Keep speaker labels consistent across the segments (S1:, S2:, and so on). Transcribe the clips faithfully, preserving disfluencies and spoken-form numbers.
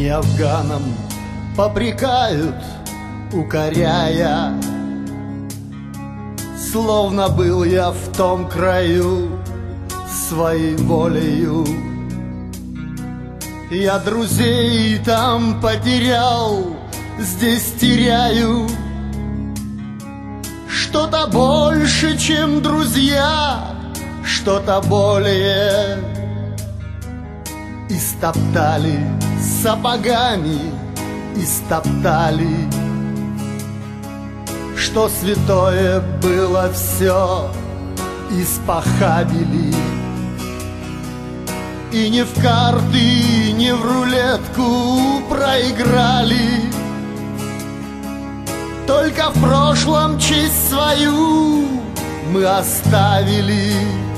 S1: не афганом попрекают, укоряя, словно был я в том краю своей волею. Я друзей там потерял, здесь теряю что-то больше, чем друзья, что-то более. Истоптали сапогами, истоптали, что святое было все, испохабили. И не в карты, не в рулетку проиграли, только в прошлом честь свою мы оставили.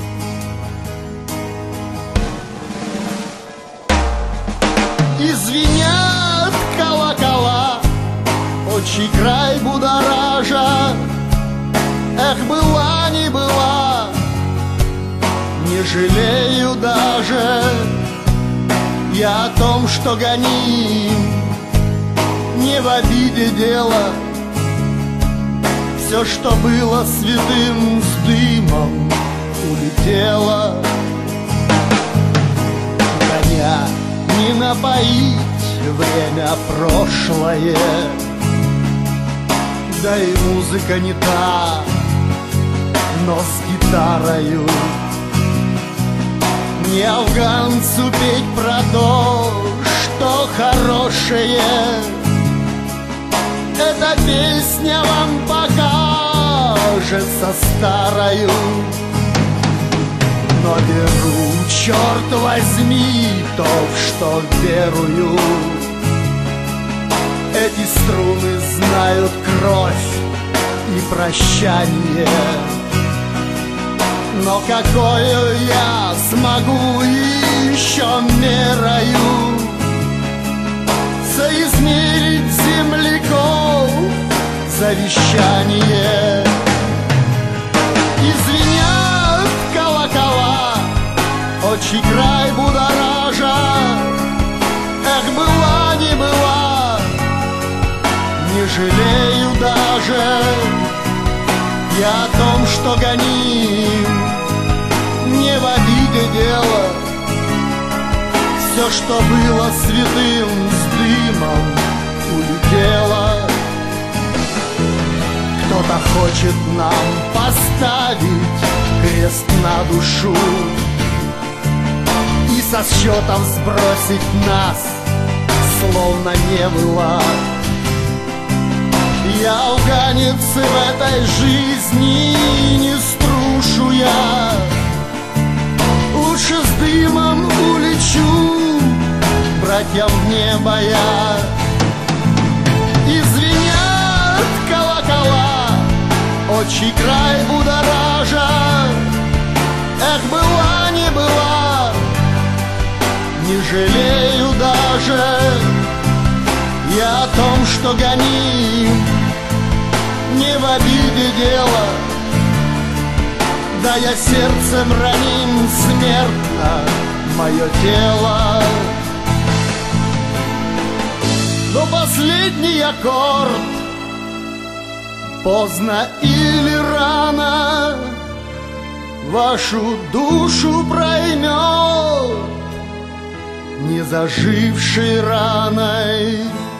S1: И звенят колокола, отчий край будоража. Эх, была, не была, не жалею даже я о том, что гоним, не в обиде дело. Все, что было святым, с дымом улетело. Коня не напоить, время прошлое, да и музыка не та, но с гитарою. Не афганцу петь про то, что хорошее, эта песня вам покажется старою. Но беру, черт возьми, то, в что верую. Эти струны знают кровь и прощание. Но какую я смогу еще мерою соизмерить земляков завещание? И звенят колокола, отчий край будоража. Эх, была, не была, не жалею даже я о том, что гоним, не в обиде дело. Все, что было святым, с дымом улетело. Кто-то хочет нам поставить крест на душу и со счетом сбросить нас, словно не было. Я афганец в этой жизни не струшу я, лучше с дымом улечу, братьям в небо я. И звенят колокола, отчий край будоража. Эх, была, не была, не жалею даже я о том, что гоним, не в обиде дело. Да я сердцем раним, смертно мое тело. Но последний аккорд поздно или рано вашу душу проймет незажившей раной.